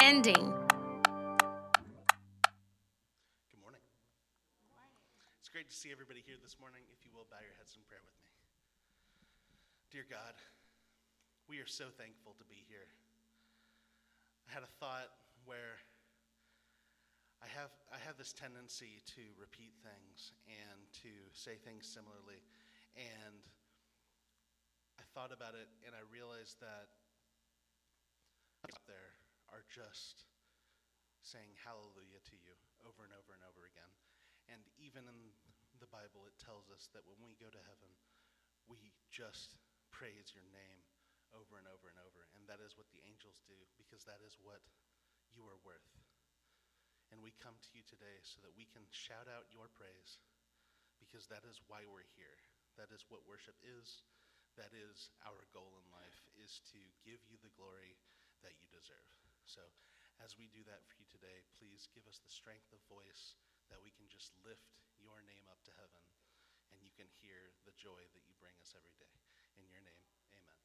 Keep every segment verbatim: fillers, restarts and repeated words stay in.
ending. Good morning. It's great to see everybody here this morning. If you will, bow your heads in prayer with me. Dear God, we are so thankful to be here. I had a thought where I have I have this tendency to repeat things and to say things similarly. And I thought about it and I realized that out there are just saying hallelujah to you over and over and over again. And even in the Bible, it tells us that when we go to heaven, we just praise your name over and over and over. And that is what the angels do, because that is what you are worth. And we come to you today so that we can shout out your praise, because that is why we're here. That is what worship is. That is our goal in life, is to give you the glory that you deserve. So as we do that for you today, please give us the strength of voice that we can just lift your name up to heaven, and you can hear the joy that you bring us every day. In your name, amen.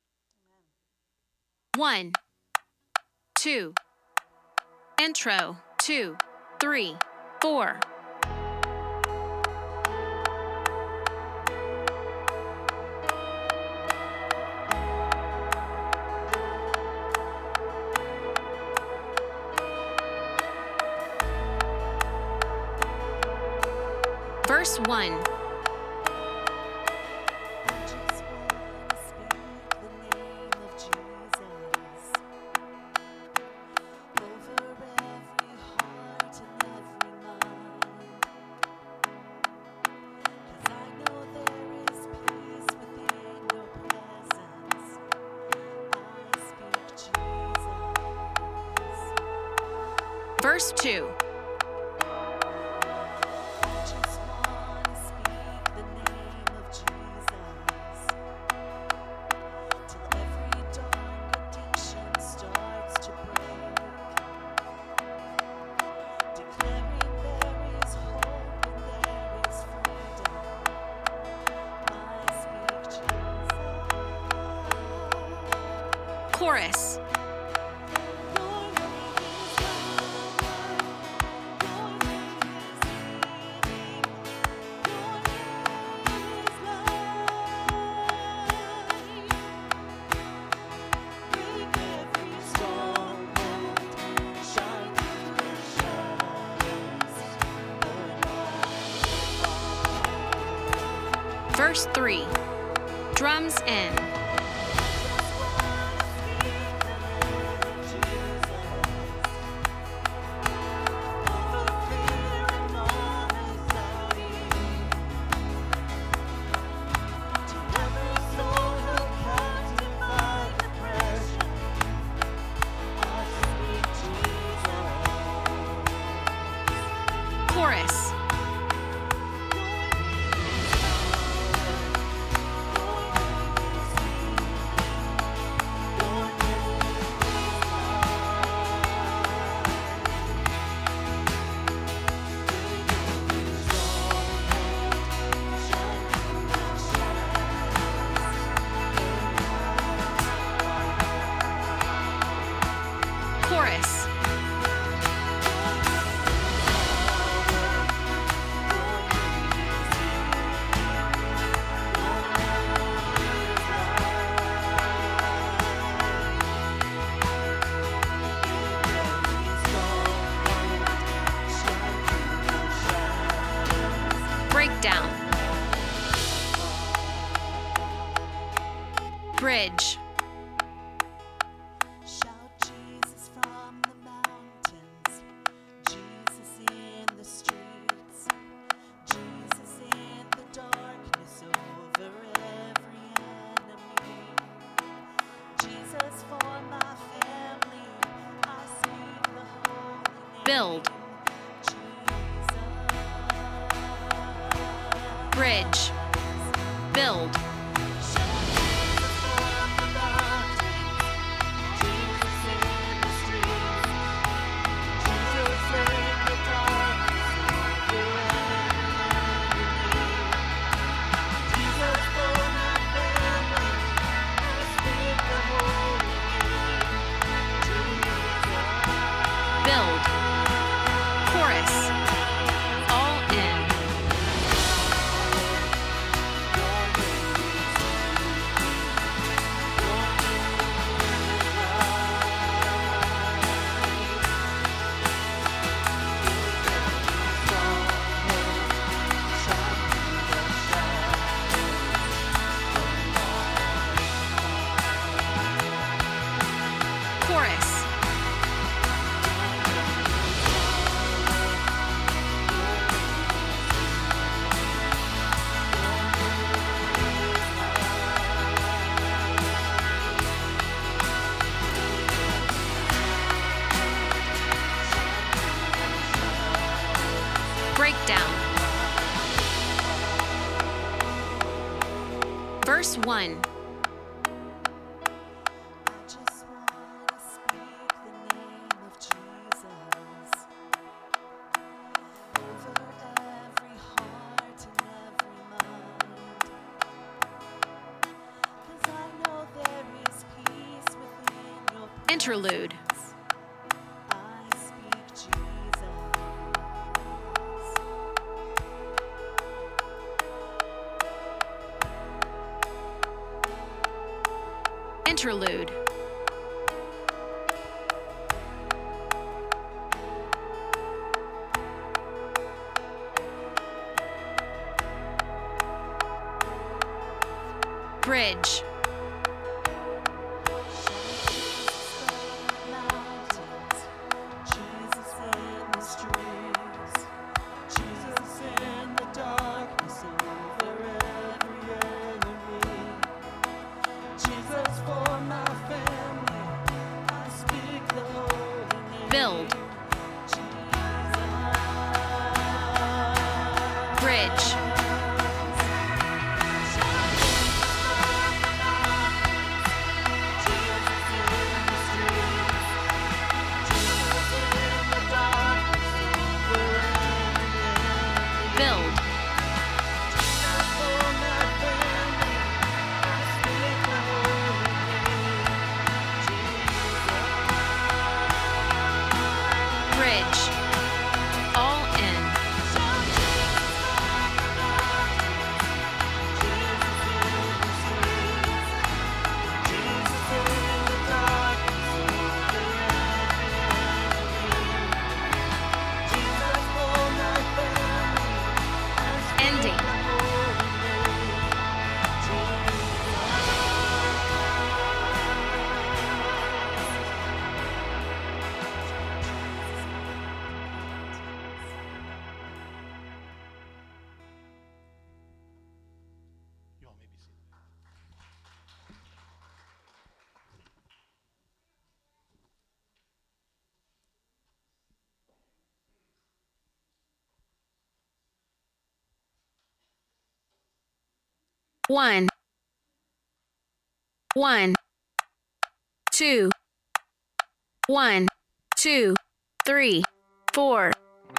One, two, intro, two, three, four. Verse one. Verse two. Chorus. Verse three. Drums in. Chorus. Chorus. Breakdown. Bridge. Shout Jesus from the mountains, Jesus in the streets, Jesus in the darkness over every enemy, Jesus for my family, I speak the holy name. Build. Bridge. Build. one. I just wanna speak the name of Jesus over every heart and every mind. 'Cause I know there is peace within your presence. Interlude. I speak Jesus. Interlude. Bridge. Mountains, Jesus in the streets, Jesus in the darkness over every enemy, Jesus for my family, I speak the holy name. Build. Jesus. Bridge. Build. Bridge. All in. Ending. You all may be seated. One. One. Two. One, two, three, four.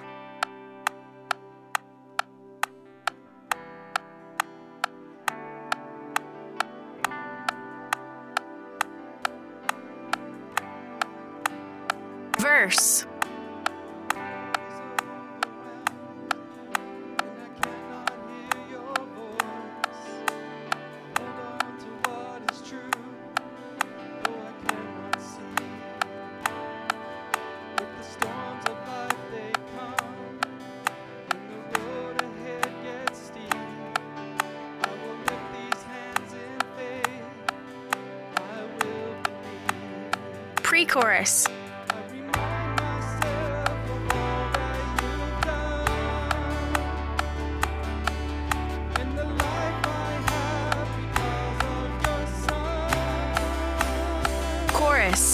Verse. Pre-chorus. Chorus.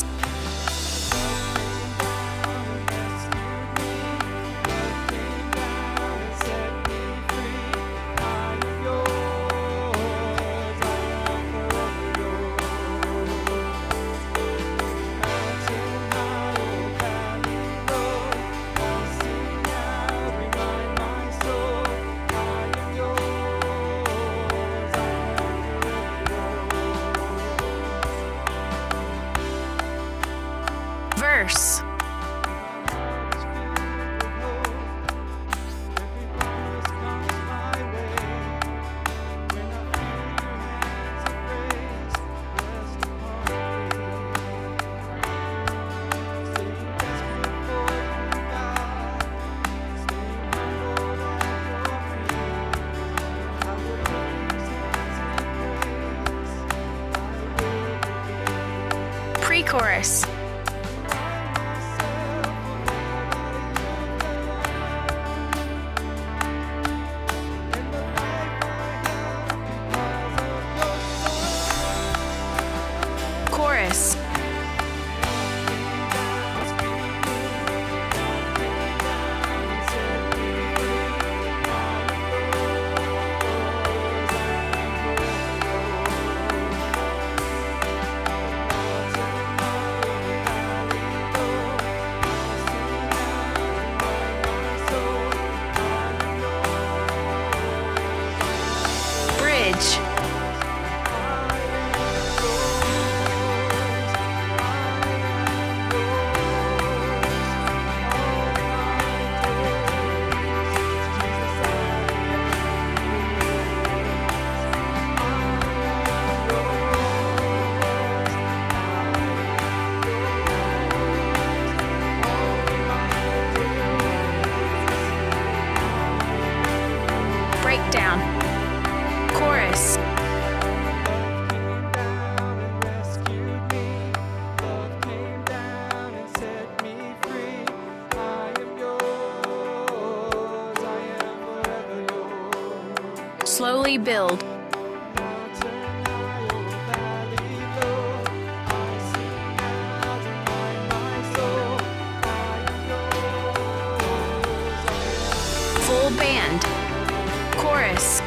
Verse. Pre-chorus. Chorus. slowly build. Full band. Chorus.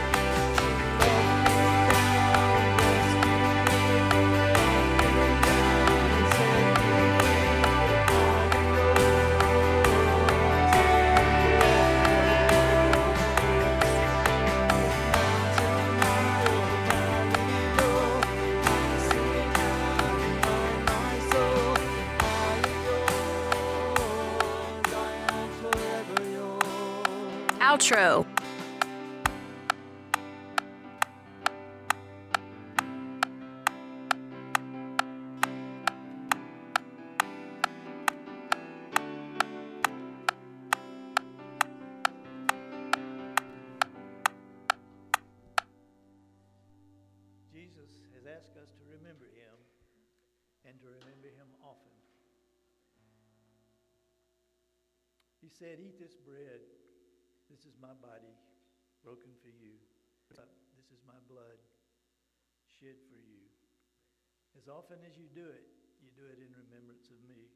Outro. Jesus has asked us to remember him and to remember him often. He said, "Eat this bread. This is my body broken for you. This is my blood shed for you. As often as you do it, you do it in remembrance of me."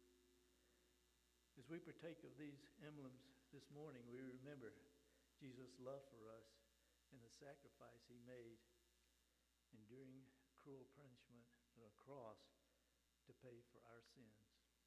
As we partake of these emblems this morning, we remember Jesus' love for us and the sacrifice he made, enduring cruel punishment on a cross to pay for our sins.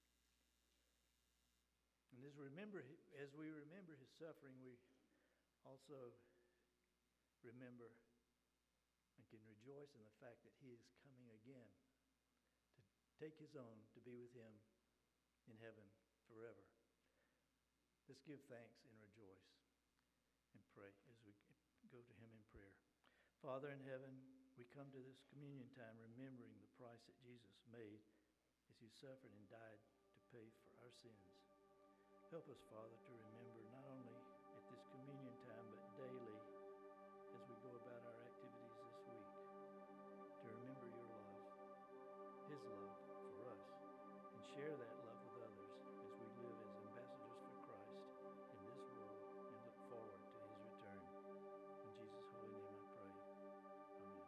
And as remember, as we remember his suffering, we also remember and can rejoice in the fact that he is coming again to take his own to be with him in heaven forever. Let's give thanks and rejoice and pray as we go to him in prayer. Father in heaven, we come to this communion time remembering the price that Jesus made as he suffered and died to pay for our sins. Help us, Father, to remember not only at this communion time, but daily as we go about our activities this week, to remember your love, his love for us, and share that love with others as we live as ambassadors for Christ in this world and look forward to his return. In Jesus' holy name I pray. Amen.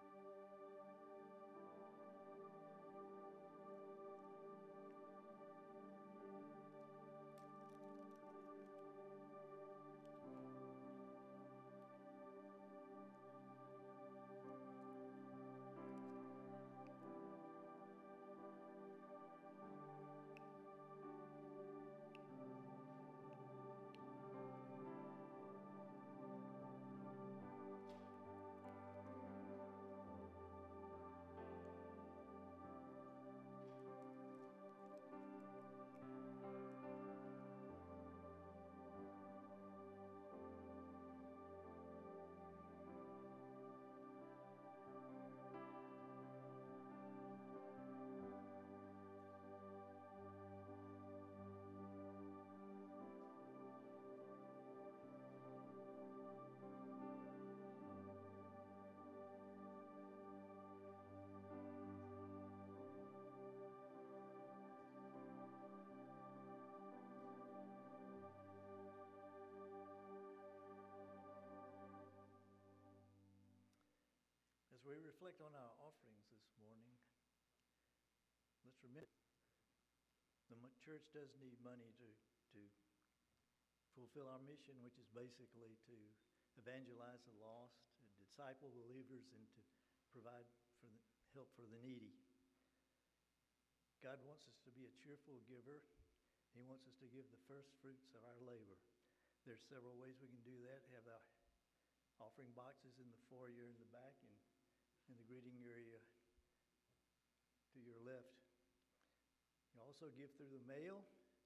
As we reflect on our offerings this morning, let's remember the mo- church does need money to, to fulfill our mission, which is basically to evangelize the lost, to disciple believers, and to provide for the, help for the needy. God wants us to be a cheerful giver. He wants us to give the first fruits of our labor. There's several ways we can do that. Have our offering boxes in the foyer in the back and in the greeting area to your left. You also give through the mail,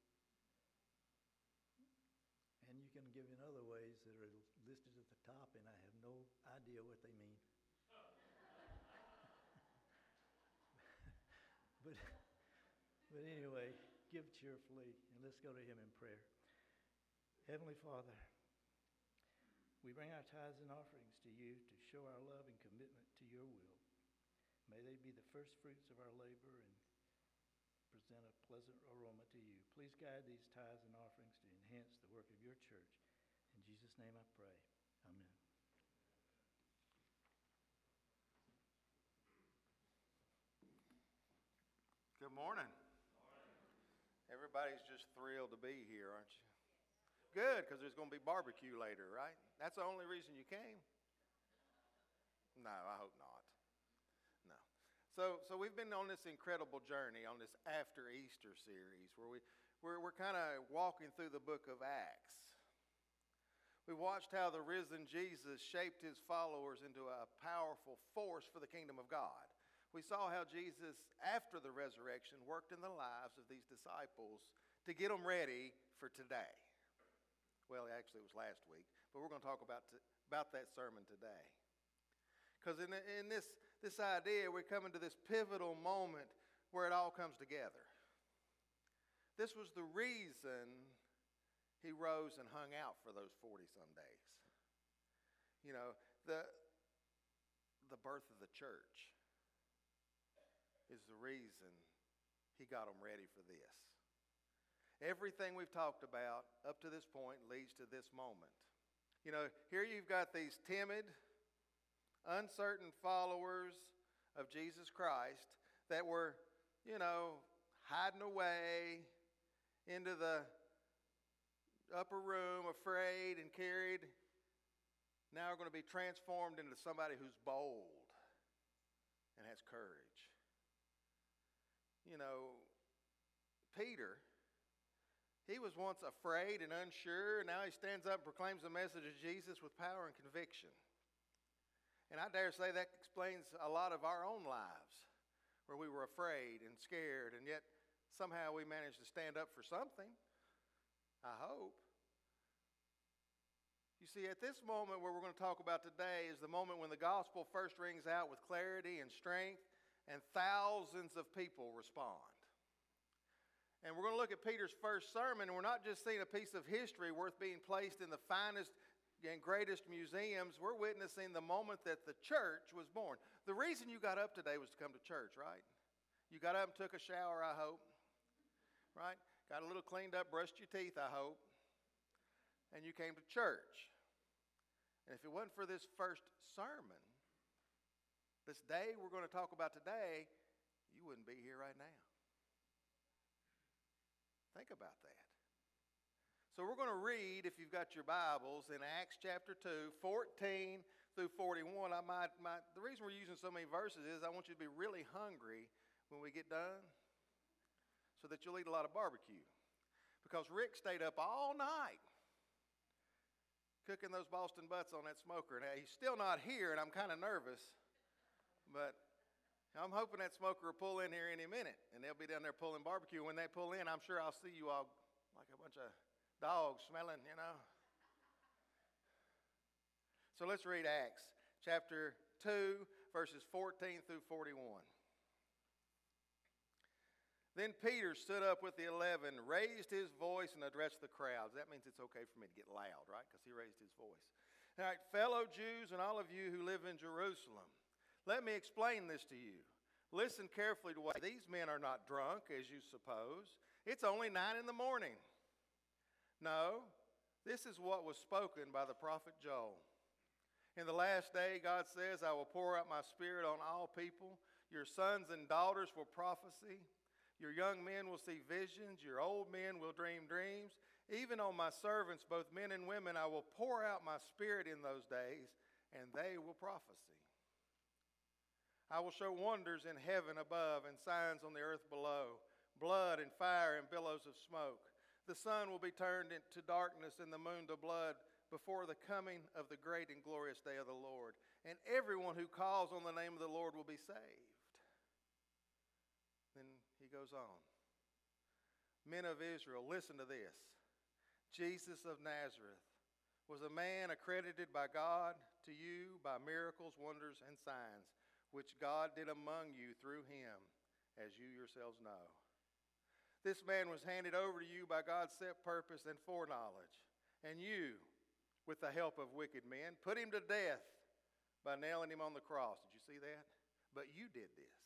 and you can give in other ways that are listed at the top, and I have no idea what they mean. but, but anyway, give cheerfully, and let's go to him in prayer. Heavenly Father, we bring our tithes and offerings to you to show our love and commitment to your will. May they be the first fruits of our labor and present a pleasant aroma to you. Please guide these tithes and offerings to enhance the work of your church. In Jesus' name I pray. Amen. morning. Everybody's just thrilled to be here, aren't you? Good, because there's going to be barbecue later, right? That's the only reason you came? No, I hope not. No. So, so we've been on this incredible journey, on this After Easter series, where we, we're, we're kind of walking through the book of Acts. We watched how the risen Jesus shaped his followers into a powerful force for the kingdom of God. We saw how Jesus, after the resurrection, worked in the lives of these disciples to get them ready for today. Well, actually, it was last week, but we're going to talk about, t- about that sermon today. Because in, in this, this idea, we're coming to this pivotal moment where it all comes together. This was the reason he rose and hung out for those forty-some days. You know, the, the birth of the church is the reason he got them ready for this. Everything we've talked about up to this point leads to this moment. You know, here you've got these timid, uncertain followers of Jesus Christ that were, you know, hiding away into the upper room, afraid and carried, now are going to be transformed into somebody who's bold and has courage. You know, Peter, he was once afraid and unsure, and now he stands up and proclaims the message of Jesus with power and conviction. And I dare say that explains a lot of our own lives, where we were afraid and scared, and yet somehow we managed to stand up for something, I hope. You see, at this moment where we're going to talk about today is the moment when the gospel first rings out with clarity and strength, and thousands of people respond. And we're going to look at Peter's first sermon, and we're not just seeing a piece of history worth being placed in the finest and greatest museums. We're witnessing the moment that the church was born. The reason you got up today was to come to church, right? You got up and took a shower, I hope. Right? Got a little cleaned up, brushed your teeth, I hope. And you came to church. And if it wasn't for this first sermon, this day we're going to talk about today, you wouldn't be here right now. Think about that. So we're going to read, if you've got your Bibles, in Acts chapter two, fourteen through forty-one. I might, might, the reason we're using so many verses is I want you to be really hungry when we get done so that you'll eat a lot of barbecue. Because Rick stayed up all night cooking those Boston butts on that smoker. Now, he's still not here, and I'm kind of nervous. But I'm hoping that smoker will pull in here any minute, and they'll be down there pulling barbecue. When they pull in, I'm sure I'll see you all like a bunch of dogs smelling, you know. So let's read Acts chapter two, verses fourteen through forty-one. Then Peter stood up with the eleven, raised his voice, and addressed the crowds. That means it's okay for me to get loud, right? Because he raised his voice. All right, fellow Jews and all of you who live in Jerusalem, let me explain this to you. Listen carefully to what these men are not drunk, as you suppose. It's only nine in the morning. No, this is what was spoken by the prophet Joel. In the last day, God says, I will pour out my spirit on all people. Your sons and daughters will prophesy. Your young men will see visions. Your old men will dream dreams. Even on my servants, both men and women, I will pour out my spirit in those days, and they will prophesy. I will show wonders in heaven above and signs on the earth below, blood and fire and billows of smoke. The sun will be turned into darkness and the moon to blood before the coming of the great and glorious day of the Lord. And everyone who calls on the name of the Lord will be saved. Then he goes on. Men of Israel, listen to this. Jesus of Nazareth was a man accredited by God to you by miracles, wonders, and signs, which God did among you through him, as you yourselves know. This man was handed over to you by God's set purpose and foreknowledge. And you, with the help of wicked men, put him to death by nailing him on the cross. Did you see that? But you did this.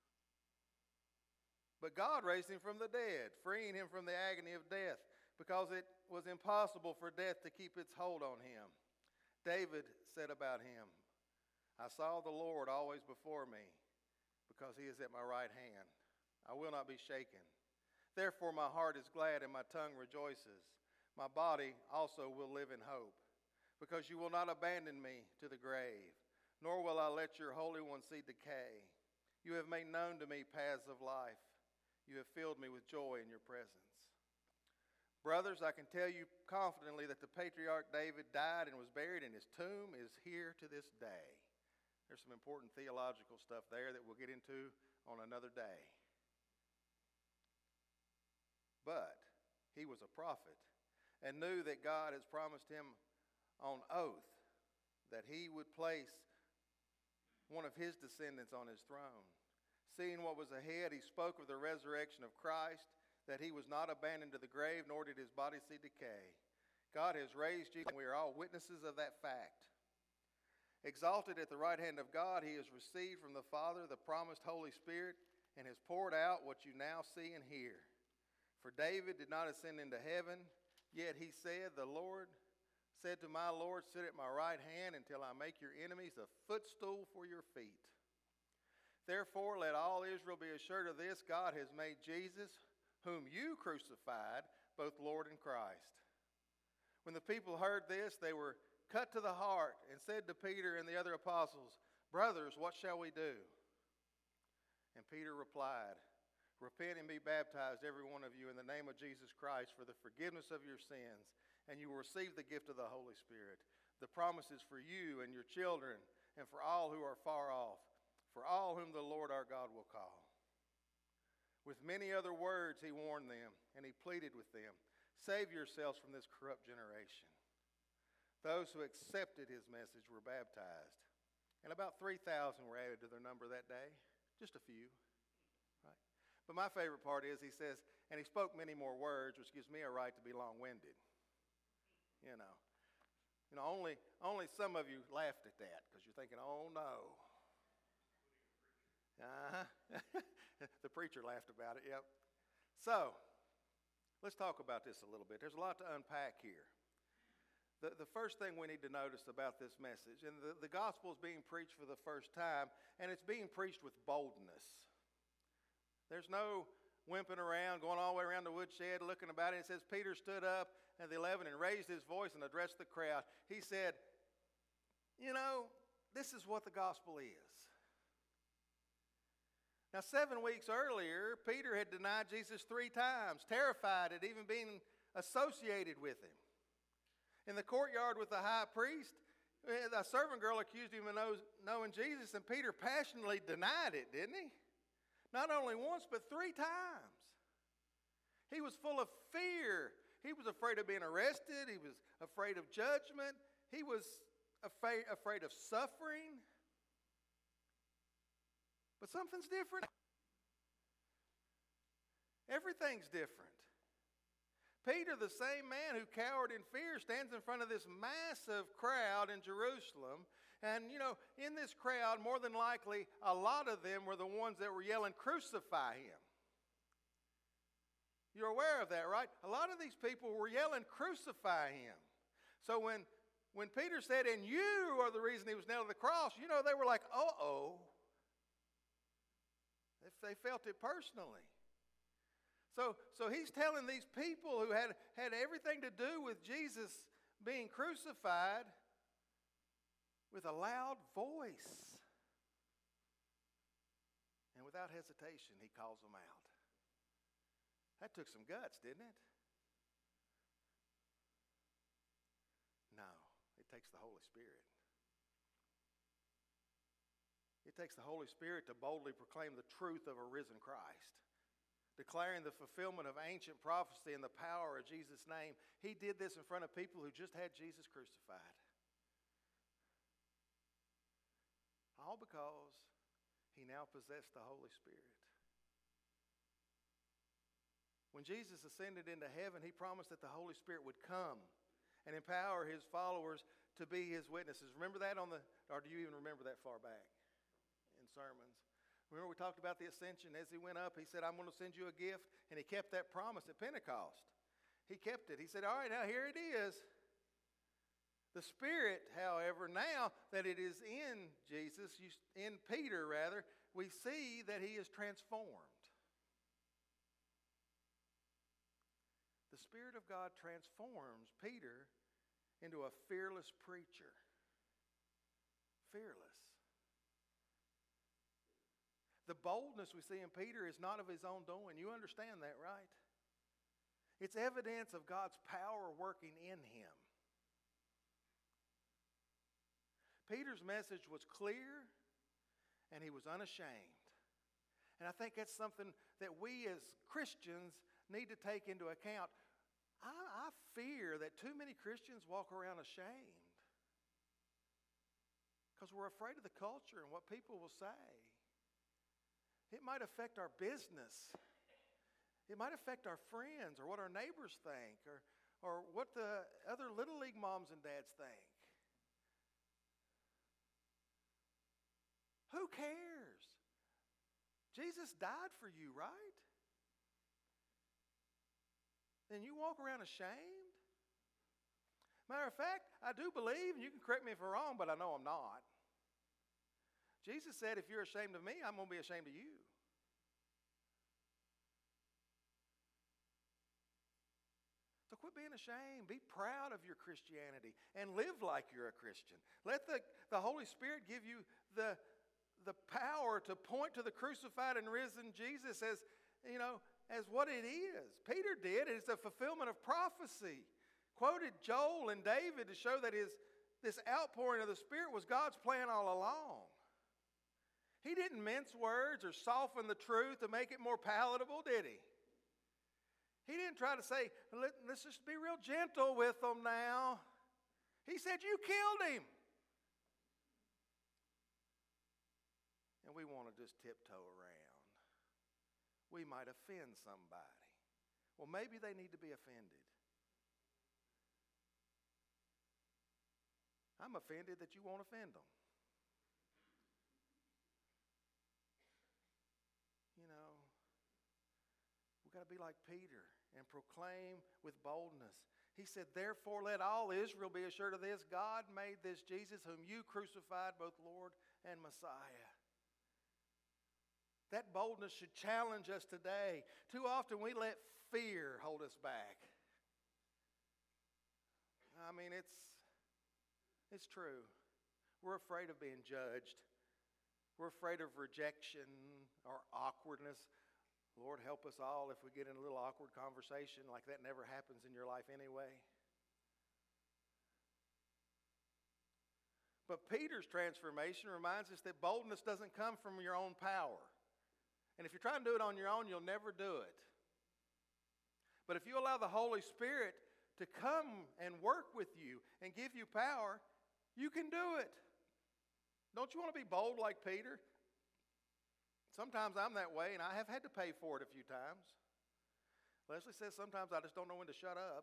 But God raised him from the dead, freeing him from the agony of death, because it was impossible for death to keep its hold on him. David said about him, I saw the Lord always before me, because he is at my right hand. I will not be shaken. Therefore my heart is glad and my tongue rejoices. My body also will live in hope, because you will not abandon me to the grave, nor will I let your Holy One see decay. You have made known to me paths of life. You have filled me with joy in your presence. Brothers, I can tell you confidently that the patriarch David died and was buried, and his tomb is here to this day. There's some important theological stuff there that we'll get into on another day. But he was a prophet and knew that God has promised him on oath that he would place one of his descendants on his throne. Seeing what was ahead, he spoke of the resurrection of Christ, that he was not abandoned to the grave, nor did his body see decay. God has raised Jesus, and we are all witnesses of that fact. Exalted at the right hand of God, he has received from the Father the promised Holy Spirit and has poured out what you now see and hear. For David did not ascend into heaven, yet he said, the Lord said to my Lord, sit at my right hand until I make your enemies a footstool for your feet. Therefore, let all Israel be assured of this, God has made Jesus, whom you crucified, both Lord and Christ. When the people heard this, they were cut to the heart and said to Peter and the other apostles, brothers, what shall we do? And Peter replied, repent and be baptized, every one of you, in the name of Jesus Christ for the forgiveness of your sins, and you will receive the gift of the Holy Spirit. The promise is for you and your children and for all who are far off, for all whom the Lord our God will call. With many other words he warned them, and he pleaded with them, save yourselves from this corrupt generation. Those who accepted his message were baptized, and about three thousand were added to their number that day, just a few. But my favorite part is he says, and he spoke many more words, which gives me a right to be long-winded. You know, you know, only only some of you laughed at that because you're thinking, oh no. Uh-huh. The preacher laughed about it, yep. So, let's talk about this a little bit. There's a lot to unpack here. The, the first thing we need to notice about this message, and the, the gospel is being preached for the first time, and it's being preached with boldness. There's no wimping around, going all the way around the woodshed, looking about it. It says Peter stood up at the eleven and raised his voice and addressed the crowd. He said, you know, this is what the gospel is. Now, seven weeks earlier, Peter had denied Jesus three times, terrified at even being associated with him. In the courtyard with the high priest, a servant girl accused him of knowing Jesus, and Peter passionately denied it, didn't he? Not only once, but three times. He was full of fear. He was afraid of being arrested. He was afraid of judgment. He was afraid, afraid of suffering. But something's different. Everything's different. Peter, the same man who cowered in fear, stands in front of this massive crowd in Jerusalem. And, you know, in this crowd, more than likely, a lot of them were the ones that were yelling, crucify him. You're aware of that, right? A lot of these people were yelling, crucify him. So when, when Peter said, and you are the reason he was nailed to the cross, you know, they were like, uh-oh. If they felt it personally. So, so he's telling these people who had, had everything to do with Jesus being crucified with a loud voice. And without hesitation, he calls them out. That took some guts, didn't it? No, it takes the Holy Spirit. It takes the Holy Spirit to boldly proclaim the truth of a risen Christ, declaring the fulfillment of ancient prophecy in the power of Jesus' name. He did this in front of people who just had Jesus crucified. All because he now possessed the Holy Spirit. When Jesus ascended into heaven, he promised that the Holy Spirit would come and empower his followers to be his witnesses. Remember that on the, or do you even remember that far back in sermons? Remember we talked about the ascension. As he went up, he said, I'm going to send you a gift. And he kept that promise at Pentecost. He kept it. He said, all right, now here it is. The Spirit, however, now that it is in Jesus, in Peter rather, we see that he is transformed. the Spirit of God transforms Peter into a fearless preacher. Fearless. The boldness we see in Peter is not of his own doing. You understand that, right? It's evidence of God's power working in him. Peter's message was clear and he was unashamed. And I think that's something that we as Christians need to take into account. I, I fear that too many Christians walk around ashamed because we're afraid of the culture and what people will say. It might affect our business. It might affect our friends or what our neighbors think or, or what the other Little League moms and dads think. Who cares? Jesus died for you, right? And you walk around ashamed? Matter of fact, I do believe, and you can correct me if I'm wrong, but I know I'm not. Jesus said, if you're ashamed of me, I'm going to be ashamed of you. So quit being ashamed. Be proud of your Christianity and live like you're a Christian. Let the, the Holy Spirit give you the, the power to point to the crucified and risen Jesus as, you know, as what it is. Peter did. It's a fulfillment of prophecy. Quoted Joel and David to show that his, this outpouring of the Spirit was God's plan all along. He didn't mince words or soften the truth to make it more palatable, did he? He didn't try to say, Let, let's just be real gentle with them now. He said, you killed him. And we want to just tiptoe around. We might offend somebody. Well, maybe they need to be offended. I'm offended that you won't offend them. You know, we've got to be like Peter and proclaim with boldness. He said, therefore let all Israel be assured of this, God made this Jesus whom you crucified, both Lord and Messiah. That boldness should challenge us today. Too often we let fear hold us back. I mean, it's, it's true. We're afraid of being judged. We're afraid of rejection or awkwardness. Lord, help us all if we get in a little awkward conversation like that never happens in your life anyway. But Peter's transformation reminds us that boldness doesn't come from your own power. And if you're trying to do it on your own, you'll never do it. But if you allow the Holy Spirit to come and work with you and give you power, you can do it. Don't you want to be bold like Peter? Sometimes I'm that way, and I have had to pay for it a few times. Leslie says sometimes I just don't know when to shut up.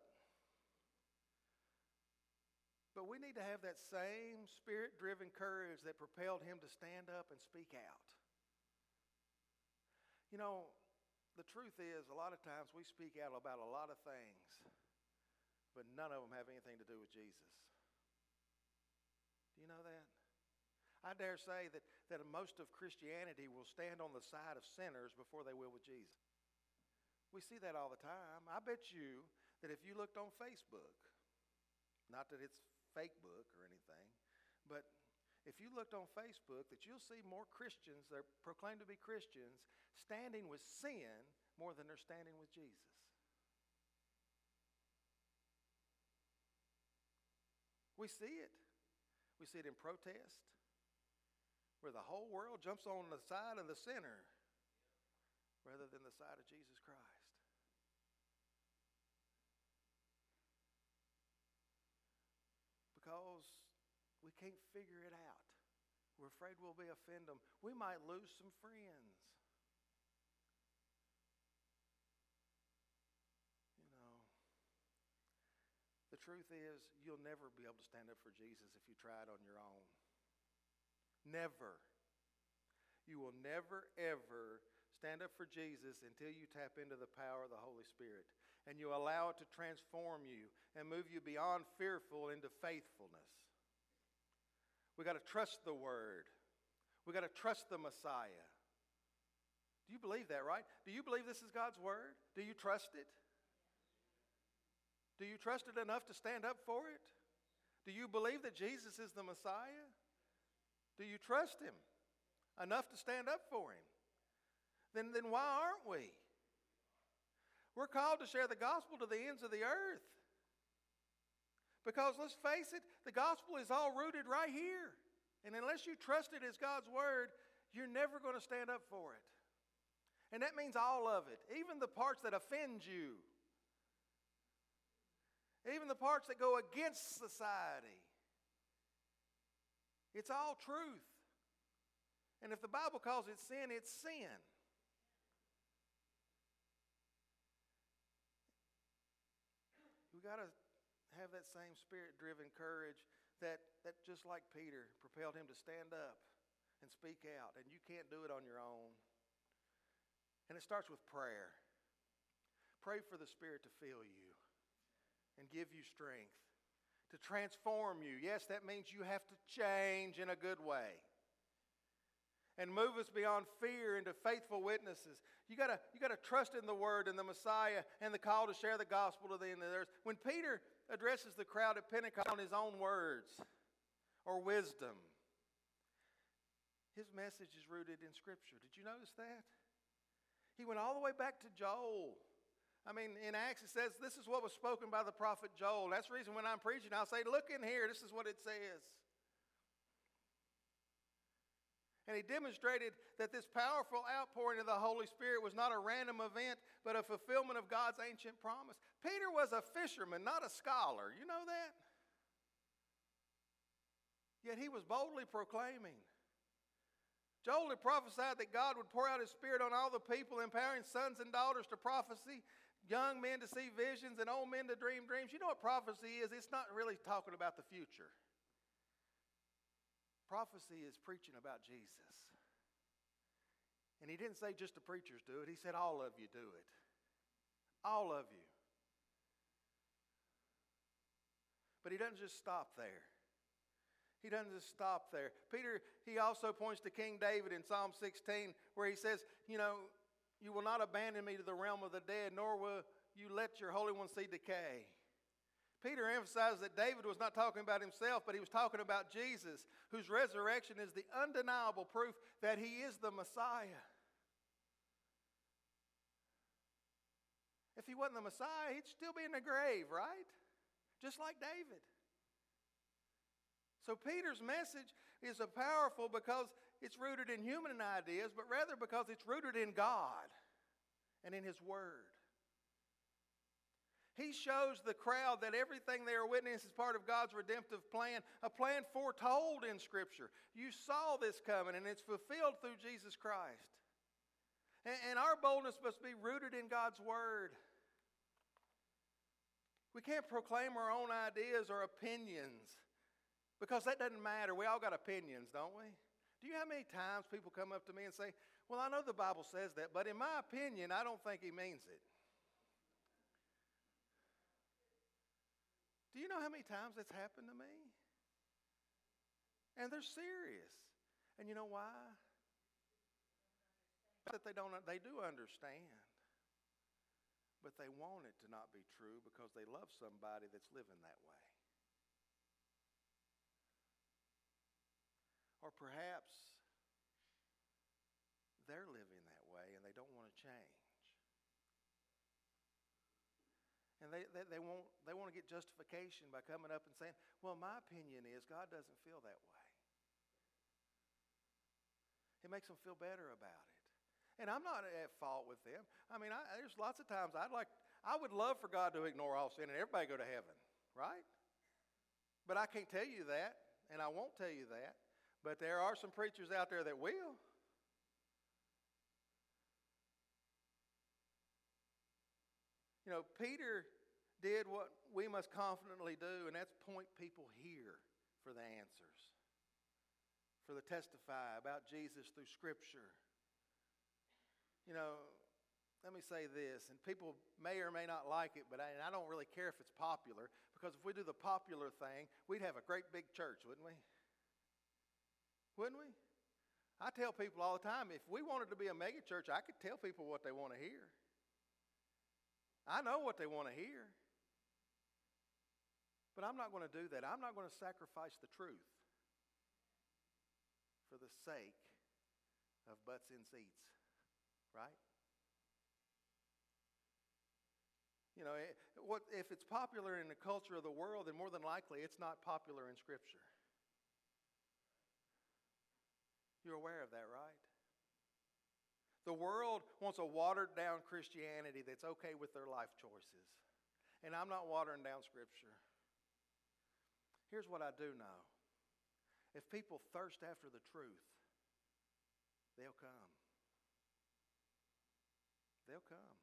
But we need to have that same Spirit-driven courage that propelled him to stand up and speak out. You know, the truth is, a lot of times we speak out about a lot of things, but none of them have anything to do with Jesus. Do you know that? I dare say that, that most of Christianity will stand on the side of sinners before they will with Jesus. We see that all the time. I bet you that if you looked on Facebook, not that it's fake book or anything, but if you looked on Facebook, that you'll see more Christians that proclaim to be Christians standing with sin more than they're standing with Jesus. We see it. We see it in protest, where the whole world jumps on the side of the sinner rather than the side of Jesus Christ. Because we can't figure it out. We're afraid we'll be offend them. We might lose some friends. You know, the truth is, you'll never be able to stand up for Jesus if you try it on your own. Never. You will never, ever stand up for Jesus until you tap into the power of the Holy Spirit and you allow it to transform you and move you beyond fearful into faithfulness. We got to trust the Word. We got to trust the Messiah. Do you believe that, right? Do you believe this is God's Word? Do you trust it? Do you trust it enough to stand up for it? Do you believe that Jesus is the Messiah? Do you trust him enough to stand up for him? Then, then why aren't we? We're called to share the gospel to the ends of the earth. Because let's face it, the gospel is all rooted right here. And unless you trust it as God's word, you're never going to stand up for it. And that means all of it, even the parts that offend you, even the parts that go against society. It's all truth. And if the Bible calls it sin, it's sin. We've got to have that same spirit-driven courage that, that just like Peter propelled him to stand up and speak out. And you can't do it on your own. And it starts with prayer. Pray for the Spirit to fill you and give you strength, to transform you. Yes, that means you have to change in a good way. And move us beyond fear into faithful witnesses. You gotta, you gotta trust in the Word and the Messiah and the call to share the gospel to the end of the earth. When Peter addresses the crowd at Pentecost in his own words or wisdom, his message is rooted in Scripture. Did you notice that? He went all the way back to Joel. I mean, in Acts it says this is what was spoken by the prophet Joel. That's the reason when I'm preaching, I'll say, look in here, this is what it says. And he demonstrated that this powerful outpouring of the Holy Spirit was not a random event, but a fulfillment of God's ancient promise. Peter was a fisherman, not a scholar. You know that? Yet he was boldly proclaiming. Joel had prophesied that God would pour out his Spirit on all the people, empowering sons and daughters to prophecy, young men to see visions, and old men to dream dreams. You know what prophecy is? It's not really talking about the future. Prophecy is preaching about Jesus. And he didn't say just the preachers do it. He said all of you do it. All of you. But he doesn't just stop there. He doesn't just stop there. Peter, he also points to King David in Psalm sixteen, where he says, you know, you will not abandon me to the realm of the dead, nor will you let your Holy One see decay. Peter emphasized that David was not talking about himself, but he was talking about Jesus, whose resurrection is the undeniable proof that he is the Messiah. If he wasn't the Messiah, he'd still be in the grave, right? Just like David. So Peter's message is a powerful because it's rooted in human ideas, but rather because it's rooted in God and in His Word. He shows the crowd that everything they are witnessing is part of God's redemptive plan, a plan foretold in Scripture. You saw this coming, and it's fulfilled through Jesus Christ. And, and our boldness must be rooted in God's Word. We can't proclaim our own ideas or opinions, because that doesn't matter. We all got opinions, don't we? Do you know how many times people come up to me and say, well, I know the Bible says that, but in my opinion, I don't think he means it. Do you know how many times that's happened to me? And they're serious. And you know why? That they don't, they do understand. But they want it to not be true because they love somebody that's living that way. Or perhaps they're living that way and they don't want to change. And they, they, they, won't, they want to get justification by coming up and saying, well, my opinion is God doesn't feel that way. It makes them feel better about it. And I'm not at fault with them. I mean, I, there's lots of times I'd like, I would love for God to ignore all sin and everybody go to heaven, right? But I can't tell you that, and I won't tell you that. But there are some preachers out there that will. You know, Peter did what we must confidently do, and that's point people here for the answers, for the testify about Jesus through Scripture. You know, let me say this, and people may or may not like it, but I, and I don't really care if it's popular, because if we do the popular thing, we'd have a great big church, wouldn't we? Wouldn't we? I tell people all the time, if we wanted to be a mega church, I could tell people what they want to hear. I know what they want to hear. But I'm not going to do that. I'm not going to sacrifice the truth for the sake of butts in seats, right? You know, it, what, if it's popular in the culture of the world, then more than likely it's not popular in Scripture. You're aware of that, right? The world wants a watered-down Christianity that's okay with their life choices. And I'm not watering down Scripture. Here's what I do know. If people thirst after the truth, they'll come. They'll come.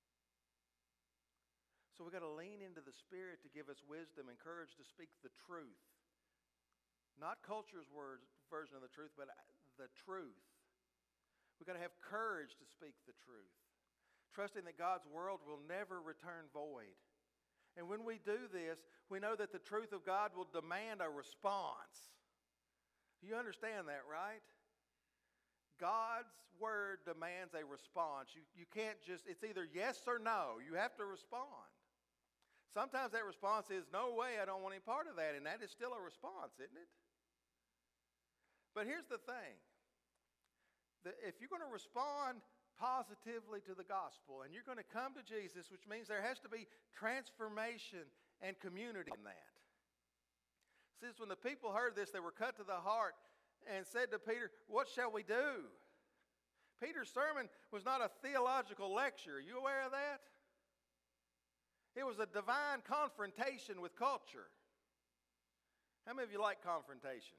So we've got to lean into the Spirit to give us wisdom and courage to speak the truth. Not culture's word, version of the truth, but the truth. We've got to have courage to speak the truth, trusting that God's word will never return void. And when we do this, we know that the truth of God will demand a response. You understand that, right? God's word demands a response. You, you can't just, it's either yes or no. You have to respond. Sometimes that response is, no way, I don't want any part of that. And that is still a response, isn't it? But here's the thing. The, if you're going to respond positively to the gospel and you're going to come to Jesus, which means there has to be transformation and community in that. Since when the people heard this, they were cut to the heart and said to Peter, what shall we do? Peter's sermon was not a theological lecture. Are you aware of that? It was a divine confrontation with culture. How many of you like confrontation?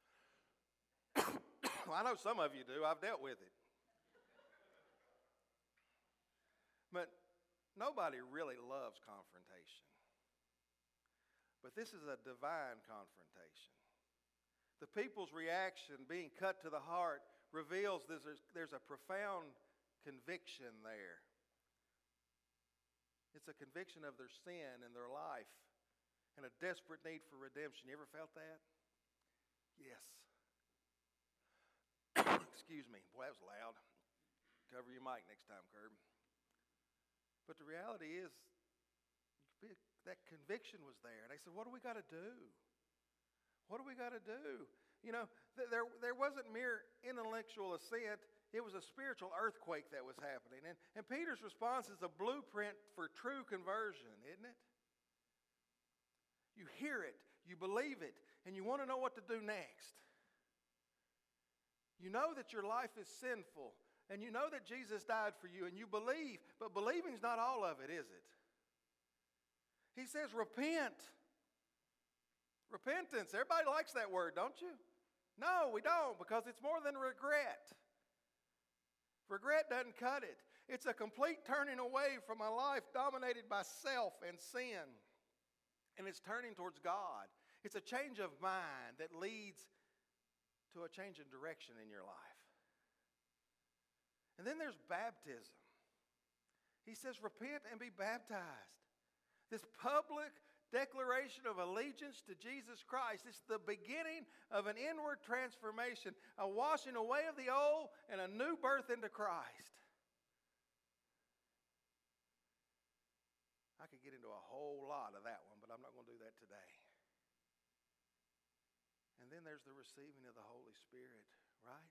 Well, I know some of you do. I've dealt with it. But nobody really loves confrontation. But this is a divine confrontation. The people's reaction, being cut to the heart, reveals there's a, there's a profound conviction there. It's a conviction of their sin and their life and a desperate need for redemption. You ever felt that? Yes. Excuse me. Boy, that was loud. Cover your mic next time, Curb. But the reality is, that conviction was there. And they said, what do we got to do? What do we got to do? You know, th- there, there wasn't mere intellectual assent. It was a spiritual earthquake that was happening. And, and Peter's response is a blueprint for true conversion, isn't it? You hear it, you believe it, and you want to know what to do next. You know that your life is sinful, and you know that Jesus died for you, and you believe, but believing's not all of it, is it? He says, repent. Repentance. Everybody likes that word, don't you? No, we don't, because it's more than regret. Regret doesn't cut it. It's a complete turning away from a life dominated by self and sin. And it's turning towards God. It's a change of mind that leads to a change in direction in your life. And then there's baptism. He says, repent and be baptized. This public declaration of allegiance to Jesus Christ. It's the beginning of an inward transformation, a washing away of the old and a new birth into Christ. I could get into a whole lot of that one, but I'm not going to do that today. And then there's the receiving of the Holy Spirit, right?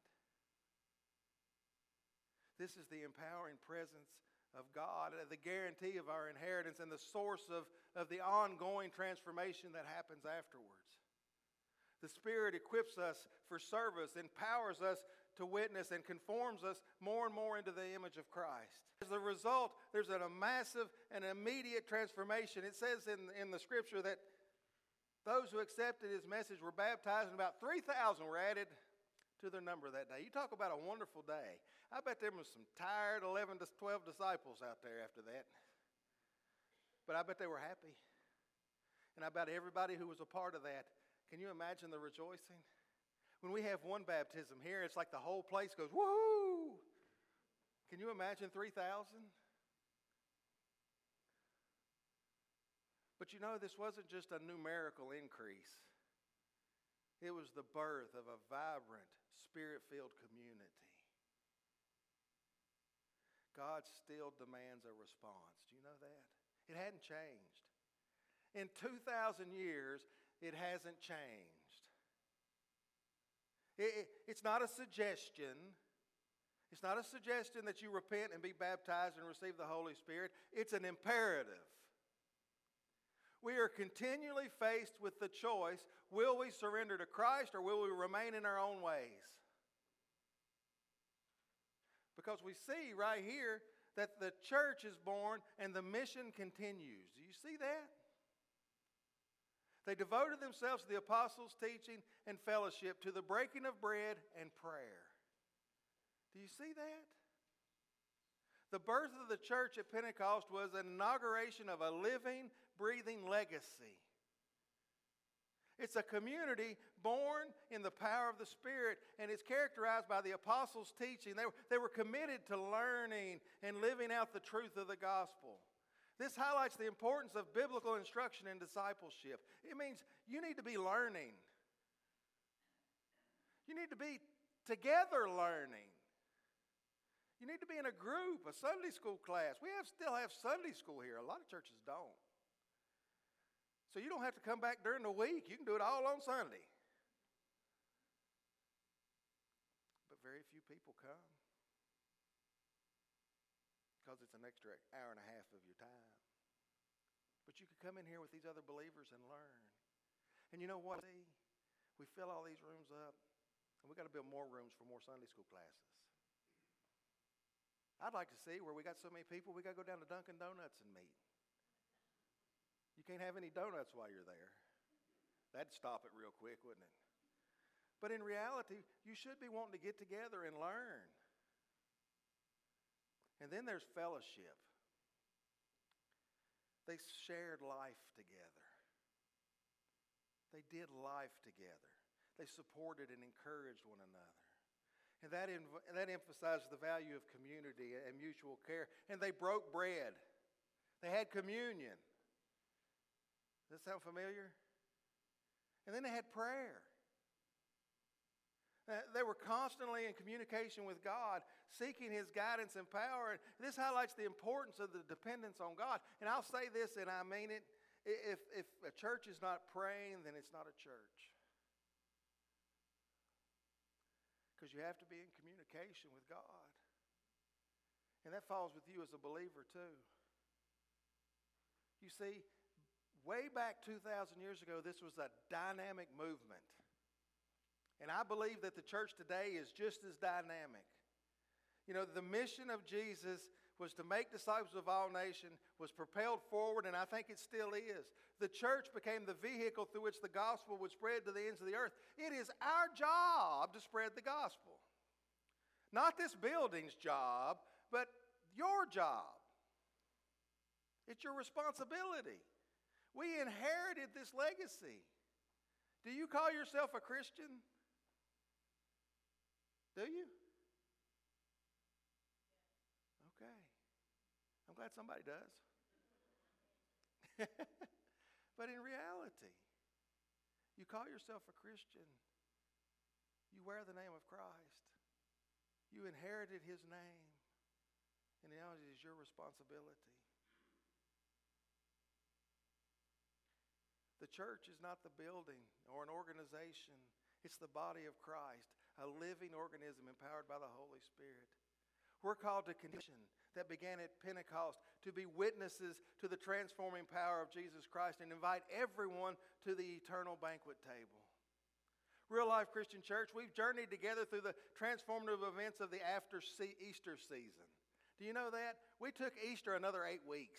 This is the empowering presence of God, the guarantee of our inheritance, and the source of, of the ongoing transformation that happens afterwards. The Spirit equips us for service, empowers us to witness, and conforms us more and more into the image of Christ. As a result, there's a massive and immediate transformation. It says in, in the Scripture that those who accepted His message were baptized, and about three thousand were added to their number that day. You talk about a wonderful day. I bet there was some tired eleven to twelve disciples out there after that. But I bet they were happy. And I bet everybody who was a part of that, can you imagine the rejoicing? When we have one baptism here, it's like the whole place goes, woohoo! Can you imagine three thousand? But you know, this wasn't just a numerical increase. It was the birth of a vibrant, Spirit-filled community. God still demands a response. Do you know that? It hadn't changed. in two thousand years, it hasn't changed. It, it, it's not a suggestion. It's not a suggestion that you repent and be baptized and receive the Holy Spirit. It's an imperative. We are continually faced with the choice, will we surrender to Christ or will we remain in our own ways? Because we see right here that the church is born and the mission continues. Do you see that? They devoted themselves to the apostles' teaching and fellowship, to the breaking of bread and prayer. Do you see that? The birth of the church at Pentecost was an inauguration of a living, breathing legacy. It's a community born in the power of the Spirit, and it's characterized by the apostles' teaching. They were, they were committed to learning and living out the truth of the gospel. This highlights the importance of biblical instruction and discipleship. It means you need to be learning. You need to be together learning. You need to be in a group, a Sunday school class. We have, still have Sunday school here. A lot of churches don't. So you don't have to come back during the week. You can do it all on Sunday. But very few people come because it's an extra hour and a half of your time. But you could come in here with these other believers and learn. And you know what? See, we fill all these rooms up, and we've got to build more rooms for more Sunday school classes. I'd like to see where we got so many people, we got to go down to Dunkin' Donuts and meet. You can't have any donuts while you're there. That'd stop it real quick, wouldn't it? But in reality, you should be wanting to get together and learn. And then there's fellowship. They shared life together. They did life together. They supported and encouraged one another. And that, inv- that emphasizes the value of community and mutual care. And they broke bread. They had communion. Does that sound familiar? And then they had prayer. Uh, they were constantly in communication with God, seeking His guidance and power. And this highlights the importance of the dependence on God. And I'll say this, and I mean it. If, if a church is not praying, then it's not a church. Because you have to be in communication with God. And that falls with you as a believer too. You see, way back two thousand years ago, this was a dynamic movement. And I believe that the church today is just as dynamic. You know, the mission of Jesus was to make disciples of all nations, was propelled forward, and I think it still is. The church became the vehicle through which the gospel would spread to the ends of the earth. It is our job to spread the gospel. Not this building's job, but your job. It's your responsibility. We inherited this legacy. Do you call yourself a Christian? Do you? Okay. I'm glad somebody does. But in reality, you call yourself a Christian. You wear the name of Christ. You inherited His name. And now it is your responsibility. The church is not the building or an organization. It's the body of Christ, a living organism empowered by the Holy Spirit. We're called to condition that began at Pentecost to be witnesses to the transforming power of Jesus Christ and invite everyone to the eternal banquet table. Real Life Christian Church, we've journeyed together through the transformative events of the after Easter season. Do you know that? We took Easter another eight weeks.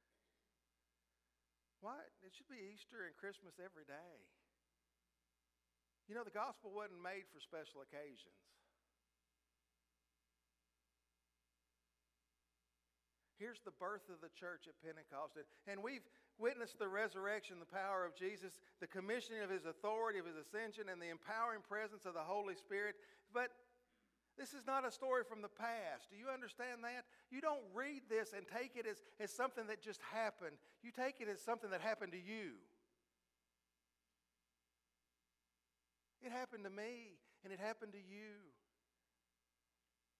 Why? It should be Easter and Christmas every day. You know, the gospel wasn't made for special occasions. Here's the birth of the church at Pentecost. And we've witnessed the resurrection, the power of Jesus, the commissioning of His authority, of His ascension, and the empowering presence of the Holy Spirit. But this is not a story from the past. Do you understand that? You don't read this and take it as, as something that just happened. You take it as something that happened to you. It happened to me, and it happened to you.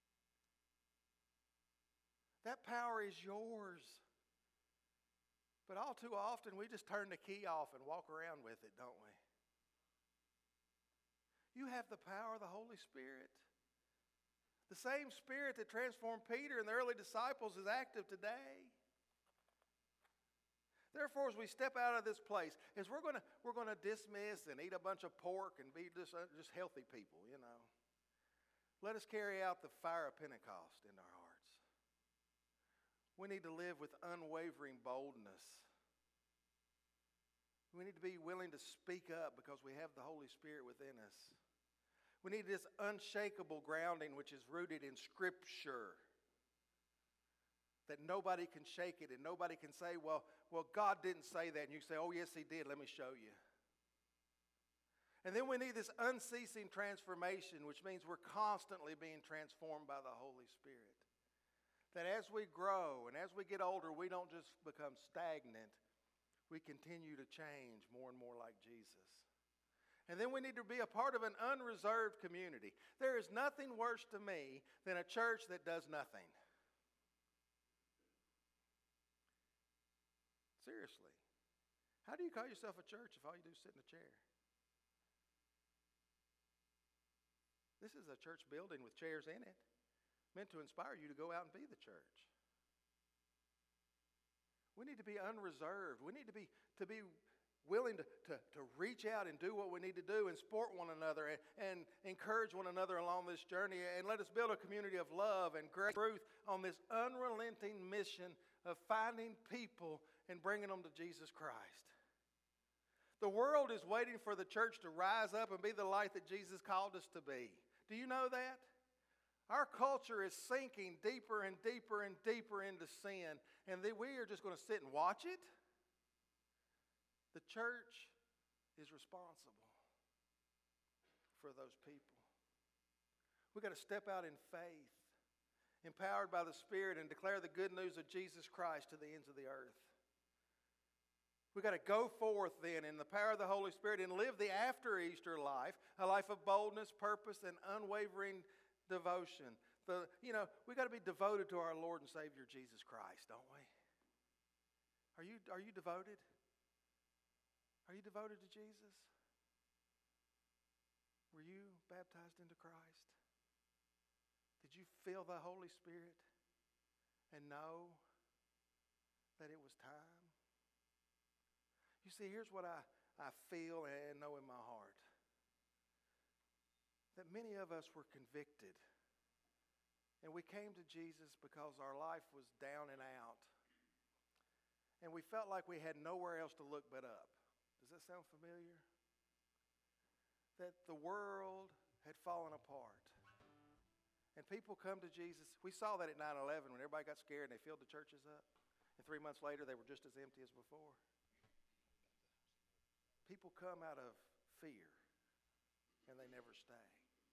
That power is yours. But But all too often, we just turn the key off and walk around with it, don't we? You have the power of the Holy Spirit. The same Spirit that transformed Peter and the early disciples is active today. Therefore, as we step out of this place, as we're going to we're going to dismiss and eat a bunch of pork and be just, uh, just healthy people, you know, let us carry out the fire of Pentecost in our hearts. We need to live with unwavering boldness. We need to be willing to speak up because we have the Holy Spirit within us. We need this unshakable grounding which is rooted in Scripture. That nobody can shake it and nobody can say, well, well, God didn't say that. And you say, oh, yes, He did. Let me show you. And then we need this unceasing transformation, which means we're constantly being transformed by the Holy Spirit. That as we grow and as we get older, we don't just become stagnant. We continue to change more and more like Jesus. And then we need to be a part of an unreserved community. There is nothing worse to me than a church that does nothing. Seriously. How do you call yourself a church if all you do is sit in a chair? This is a church building with chairs in it, meant to inspire you to go out and be the church. We need to be unreserved. We need to be to be willing to, to, to reach out and do what we need to do and support one another and, and encourage one another along this journey. And let us build a community of love and great truth on this unrelenting mission of finding people and bringing them to Jesus Christ. The world is waiting for the church to rise up and be the light that Jesus called us to be. Do you know that? Our culture is sinking deeper and deeper and deeper into sin, and that we are just going to sit and watch it? The church is responsible for those people. We've got to step out in faith, empowered by the Spirit, and declare the good news of Jesus Christ to the ends of the earth. We've got to go forth then in the power of the Holy Spirit and live the after Easter life, a life of boldness, purpose, and unwavering devotion. The, you know, we've got to be devoted to our Lord and Savior Jesus Christ, don't we? Are you, are you devoted? Are you devoted to Jesus? Were you baptized into Christ? Did you feel the Holy Spirit and know that it was time? You see, here's what I, I feel and know in my heart. That many of us were convicted. And we came to Jesus because our life was down and out. And we felt like we had nowhere else to look but up. Does that sound familiar? That the world had fallen apart. And people come to Jesus. We saw that at nine eleven when everybody got scared and they filled the churches up. And three months later, they were just as empty as before. People come out of fear, and they never stay.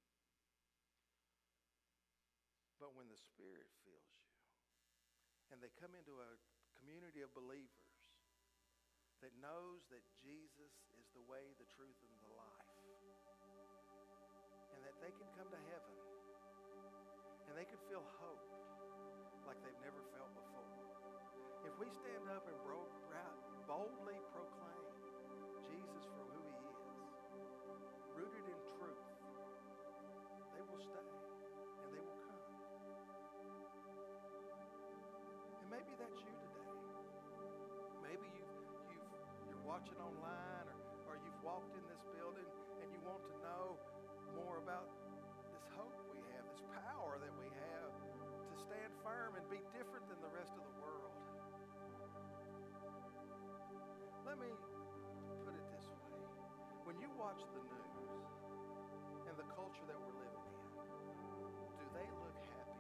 But when the Spirit fills you, and they come into a community of believers that knows that Jesus is the way, the truth, and the life, and that they can come to heaven, and they can feel hope like they've never felt before. If we stand up and bro- boldly proclaim Jesus for who He is, rooted in truth, they will stay and they will come. And maybe that's you today. Maybe you've, you've, you're watching online or, or you've walked in this building and you want to know more about this hope we have, this power that we have to stand firm and be different than the rest of the world. Let me put it this way. When you watch the news and the culture that we're living in, do they look happy?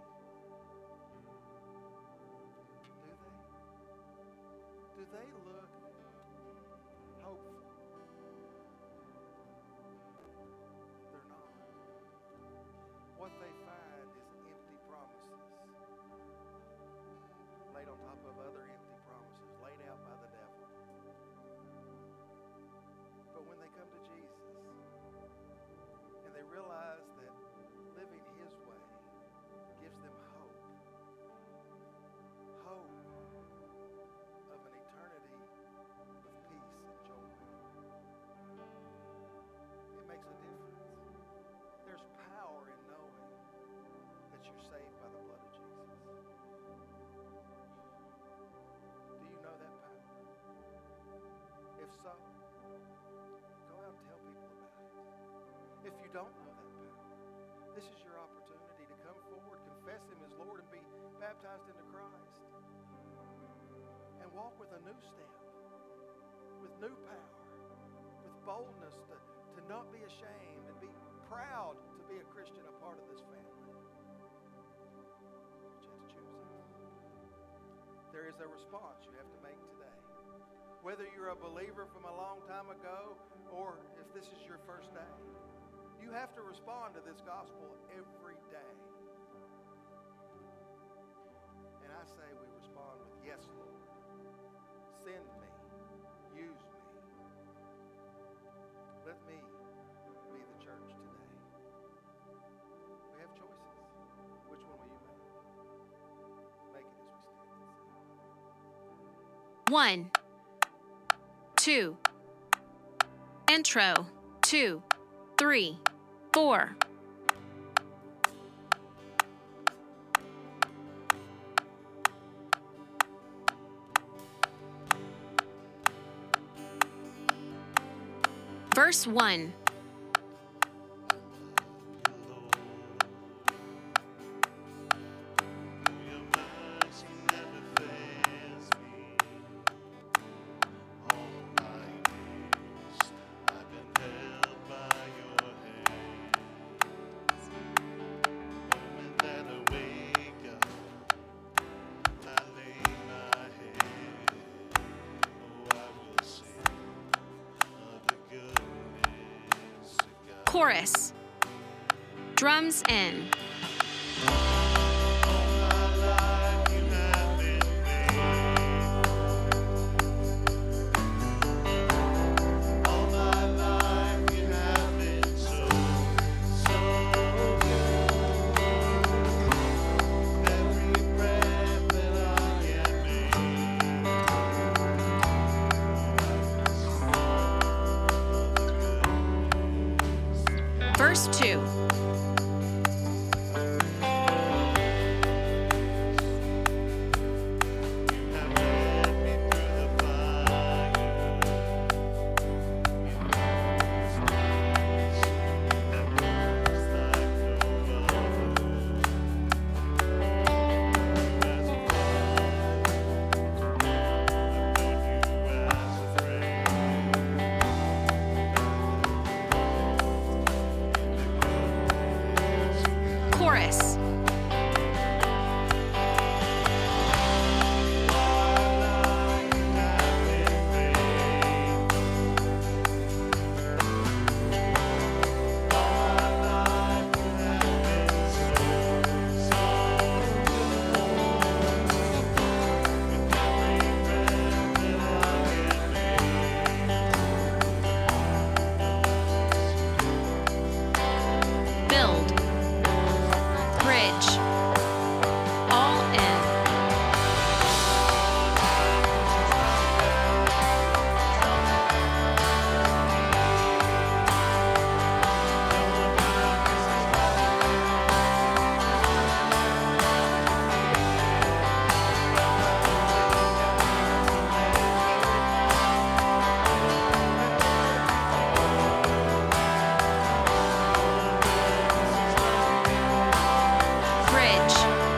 Do they? Do they look hopeful? They're not. What they find is empty promises laid on top of other empty promises laid out by the devil. But when they come to Jesus and they realize that living His way gives them hope, hope of an eternity don't know that power, this is your opportunity to come forward, confess Him as Lord, and be baptized into Christ. And walk with a new step, with new power, with boldness to, to not be ashamed and be proud to be a Christian, a part of this family. But you have to choose it. There is a response you have to make today. Whether you're a believer from a long time ago or if this is your first day, you have to respond to this gospel every day. And I say we respond with, yes, Lord. Send me. Use me. Let me be the church today. We have choices. Which one will you make? Make it as we stand. One, two, intro, two, three, four. Verse one. Chorus. Drums in. Verse two. Chorus. Build. Bridge. All in. Bridge.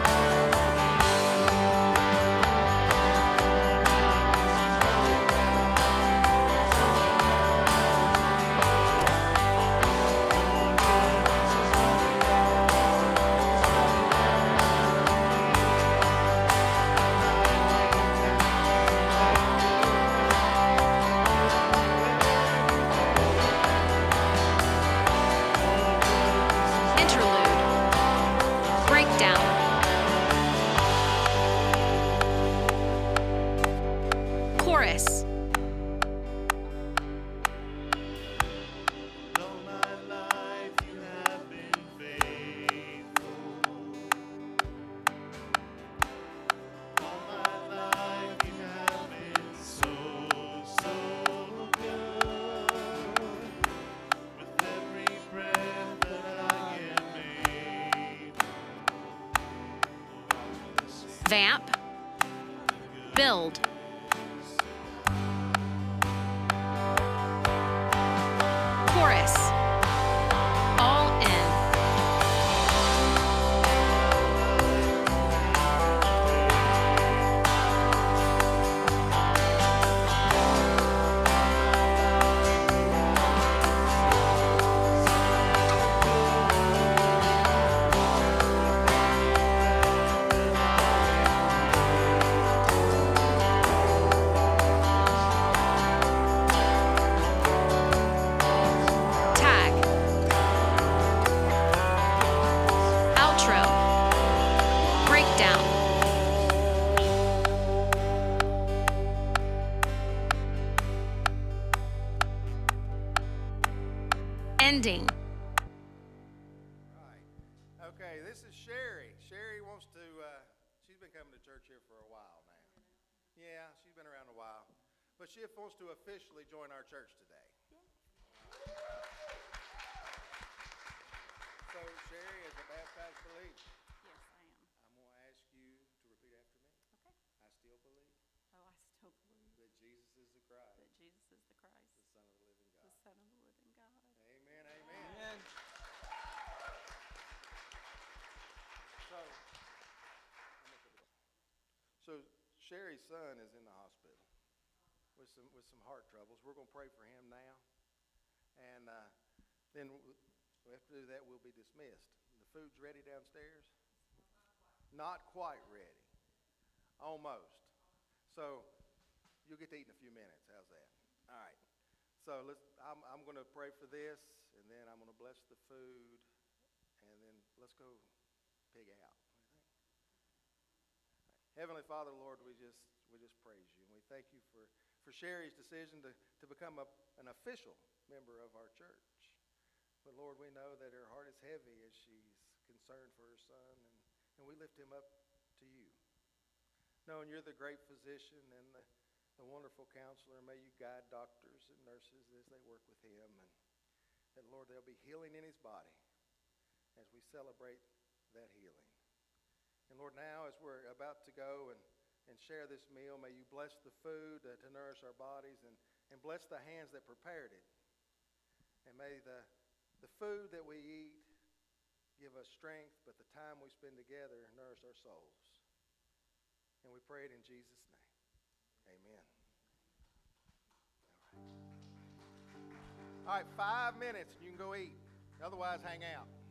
Interlude. Breakdown. Chorus. All my life you have been faithful. All my life you have been so, so good. With every breath that I am able, oh, I will sing Vamp. Build. Trending. Right. Okay, this is Sherry. Sherry wants to, uh, she's been coming to church here for a while now. Yeah, she's been around a while. But she wants to officially join our church today. So, Sherry, as a baptized believer, Yes, I am. I'm going to ask you to repeat after me. Okay. I still believe Oh, I still believe that Jesus is the Christ, that Jesus is the Christ, the Son of the living the God. Son of the living God. Amen, amen. So, so Sherry's son is in the hospital with some with some heart troubles. We're going to pray for him now, and uh, then w- after that we'll be dismissed. The food's ready downstairs. Not quite ready, almost. So you'll get to eat in a few minutes. How's that? All right. So let's. I'm I'm going to pray for this, and then I'm going to bless the food, and then let's go pig out. What do you think? Heavenly Father, Lord, we just we just praise you, and we thank you for, for Sherry's decision to, to become a, an official member of our church. But Lord, we know that her heart is heavy as she's concerned for her son, and, and we lift him up to you. Knowing you're the great physician and the, the wonderful counselor, may you guide doctors and nurses as they work with him, and that, Lord, there'll be healing in his body as we celebrate that healing. And Lord, now as we're about to go and, and share this meal, may you bless the food uh, to nourish our bodies, and, and bless the hands that prepared it. And may the, the food that we eat give us strength, but the time we spend together nourish our souls. And we pray it in Jesus' name. Amen. All right, All right five minutes and you can go eat. Otherwise, hang out.